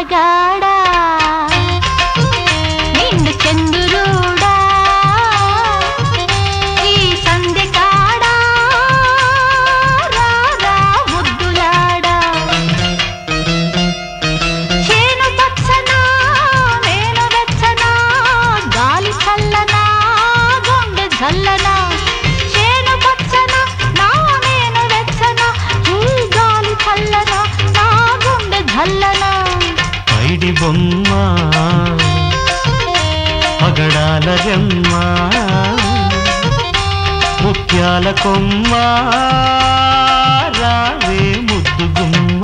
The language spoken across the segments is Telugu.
అందగాడా నిండు చంద్రుడా ఈ సంధ్య కాడా రారా ముద్దులాడా చేను పచ్చనా నేను వెచ్చనా గాలి చల్లనా గుండె జల్లనా చేను పచ్చనా నా నేను వెచ్చనా ఈ గాలి చల్లనా నా గుండె జల్లనా పైడి బొమ్మ పగడాల రెమ్మ ముత్యాల కొమ్మ రావే ముద్దు గుమ్మ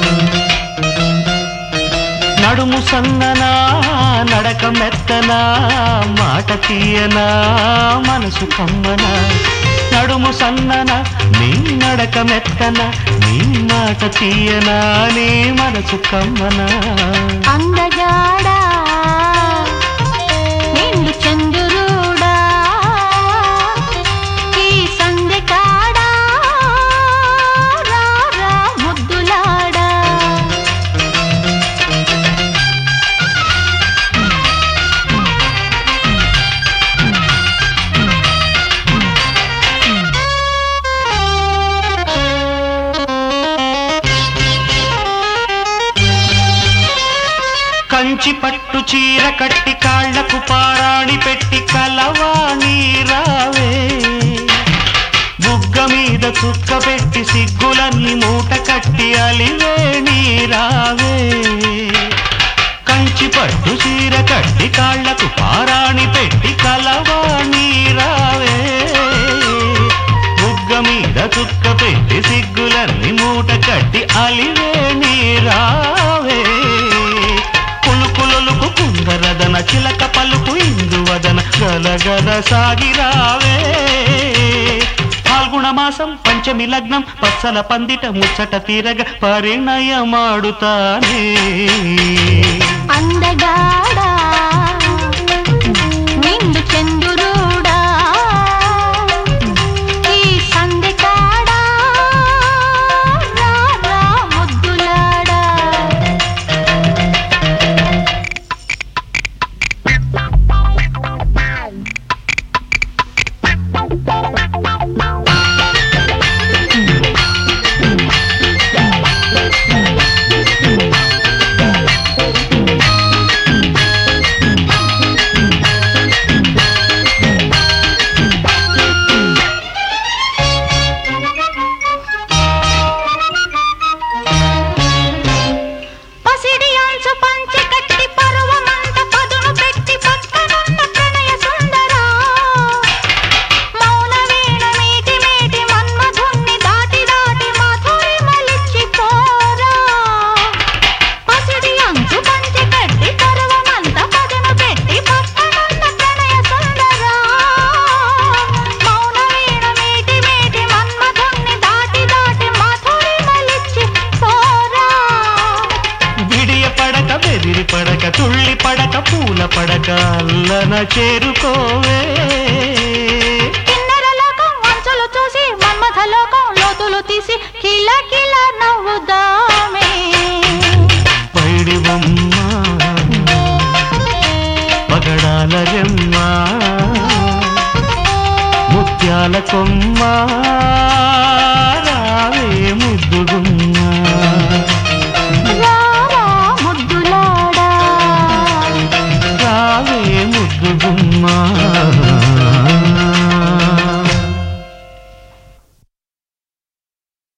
నడుము సన్ననా నడక మెత్తనా మాట తీయనా మనసు కమ్మనా నడుము సన్ననా నీ నడక మెత్తనా నీ మాట తీయనా నీ మనసు కమ్మనా అందగాడా నిండు చంద్రుడా ఈ సంధ్య కాడా రారా ముద్దులాడా కంచి పట్టు చీర కట్టి కాళ్లకు పారాణి పెట్టి కలవాణి రావే బుగ్గ మీద చుక్క పెట్టి సిగ్గులన్నీ మూట కట్టి అలివే నీ రావే కంచి పట్టు చీర కట్టి కాళ్లకు పారాణి పెట్టి కలవాణి రావే బుగ్గ మీద చుక్క పెట్టి సిగ్గులన్నీ మూట కట్టి అలివే నీ రావే పులుకులొలుకు కుందరదన చిలక పలుకు ఇందువదన గలగల సాగిరావే ఫాల్గుణ మాసం పంచమి లగ్నం పచ్చల పందిట ముచ్చట తీరగ పరిణయమాడుతానే అందగాడా నిండు చంద్రుడా ఈ సంధ్య కాడా రారా ముద్దులాడా పసిడి అంచు పంచె కట్టి పరువమంత పదును పెట్టి పక్కనున్న ప్రణయ సుందరా మౌన వీణ మీటి మీటి మన్మధుణ్ణి దాటి దాటి మాధురి మలిచి పోరా పసిడి అంచు పంచె కట్టి పరువమంత పదును పెట్టి పక్కనున్న ప్రణయ సుందరా మౌన వీణ మీటి మీటి మన్మధుణ్ణి దాటి దాటి మాధురి మలిచి పోరా విడియ పడక బెదిరి పడక తుళ్ళి పడక పూల పడక అల్లన చేరుకోవే కిన్నెర లోకం వంచులు చూసి మన్మథ లోకం లోతులు తీసి కిల కిల నవ్వుదామే పైడి బొమ్మ పగడాల రెమ్మ ముత్యాల కొమ్మ రావే ముద్దు గుమ్మ రారా ముద్దులాడా రావే ముద్దు గుమ్మ